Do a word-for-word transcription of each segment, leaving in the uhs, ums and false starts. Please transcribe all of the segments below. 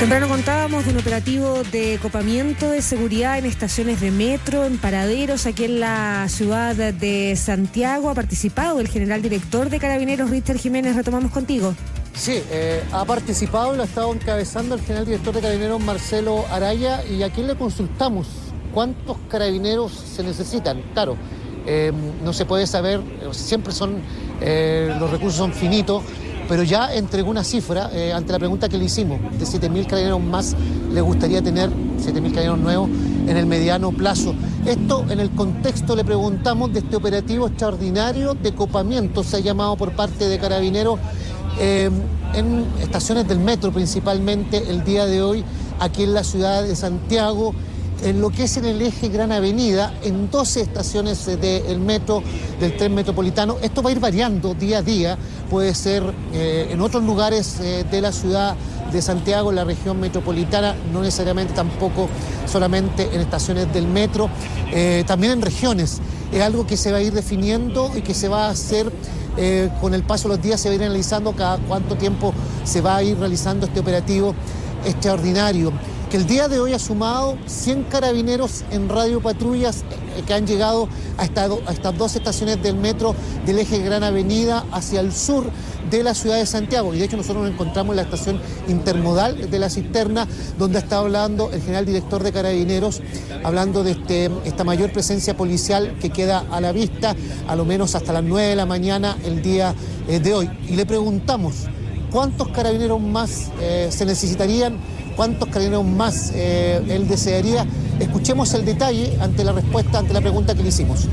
Temprano contábamos de un operativo de copamiento de seguridad en estaciones de metro, en paraderos, aquí en la ciudad de Santiago. Ha participado el general director de Carabineros, Richter Jiménez. Retomamos contigo. Sí, eh, ha participado y lo ha estado encabezando el general director de Carabineros, Marcelo Araya, y a quien le consultamos cuántos carabineros se necesitan. Claro, eh, no se puede saber, siempre son, eh, los recursos son finitos, pero ya entregó una cifra eh, ante la pregunta que le hicimos, de siete mil carabineros más le gustaría tener, siete mil carabineros nuevos en el mediano plazo. Esto en el contexto, le preguntamos, de este operativo extraordinario de copamiento, se ha llamado por parte de Carabineros, eh, en estaciones del metro principalmente el día de hoy, aquí en la ciudad de Santiago, en lo que es en el eje Gran Avenida, en doce estaciones del metro, del tren metropolitano. Esto va a ir variando día a día, puede ser eh, en otros lugares eh, de la ciudad de Santiago, en la región metropolitana, no necesariamente tampoco solamente en estaciones del metro, eh, también en regiones. Es algo que se va a ir definiendo y que se va a hacer eh, con el paso de los días, se va a ir analizando cada cuánto tiempo se va a ir realizando este operativo extraordinario, que el día de hoy ha sumado cien carabineros en radiopatrullas eh, que han llegado a, esta, a estas dos estaciones del metro del eje Gran Avenida hacia el sur de la ciudad de Santiago. Y de hecho nosotros nos encontramos en la estación intermodal de La Cisterna, donde está hablando el general director de Carabineros, hablando de este, esta mayor presencia policial que queda a la vista, a lo menos hasta las nueve de la mañana el día eh, de hoy. Y le preguntamos cuántos carabineros más eh, se necesitarían, cuántos carabineros más eh, él desearía. Escuchemos el detalle ante la respuesta, ante la pregunta que le hicimos.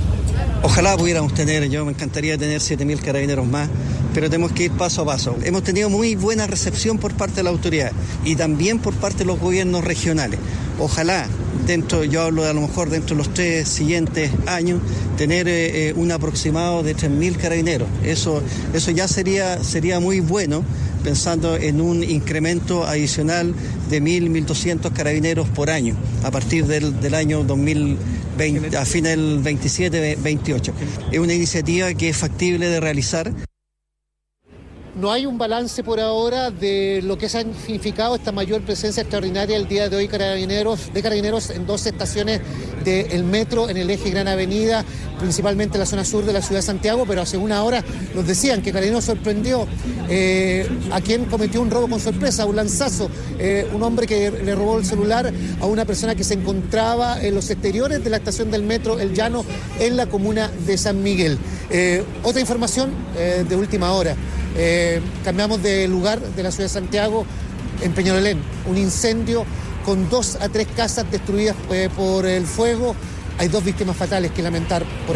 Ojalá pudiéramos tener, yo me encantaría tener siete mil carabineros más, pero tenemos que ir paso a paso. Hemos tenido muy buena recepción por parte de la autoridad y también por parte de los gobiernos regionales. Ojalá, dentro, yo hablo de a lo mejor dentro de los tres siguientes años, tener eh, un aproximado de tres mil carabineros. Eso, eso ya sería, sería muy bueno, pensando en un incremento adicional de mil, mil doscientos carabineros por año, a partir del, del año dos mil veinte, a fines del veintisiete veintiocho. Es una iniciativa que es factible de realizar. No hay un balance por ahora de lo que ha significado esta mayor presencia extraordinaria el día de hoy carabineros, de carabineros en dos estaciones del metro en el eje Gran Avenida, principalmente en la zona sur de la ciudad de Santiago, pero hace una hora nos decían que Carabineros sorprendió eh, a quien cometió un robo con sorpresa, un lanzazo, eh, un hombre que le robó el celular a una persona que se encontraba en los exteriores de la estación del metro El Llano en la comuna de San Miguel. Eh, otra información eh, de última hora. Eh, cambiamos de lugar de la ciudad de Santiago, en Peñalolén, un incendio con dos a tres casas destruidas eh, por el fuego. Hay dos víctimas fatales que lamentar. Por